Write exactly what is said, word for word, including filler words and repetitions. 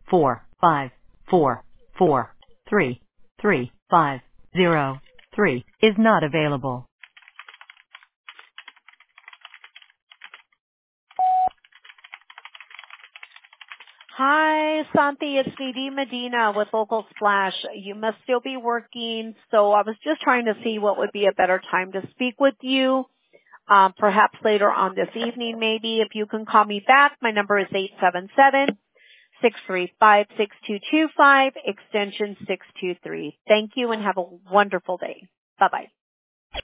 four five four four three three five zero three is not available. Hi, Santi. It's Nadine Medina with Local Splash. You must still be working, so I was just trying to see what would be a better time to speak with you. Um, perhaps later on this evening, maybe. If you can call me back, my number is eight seven seven, six three five, six two two five, extension six two three. Thank you and have a wonderful day. Bye-bye.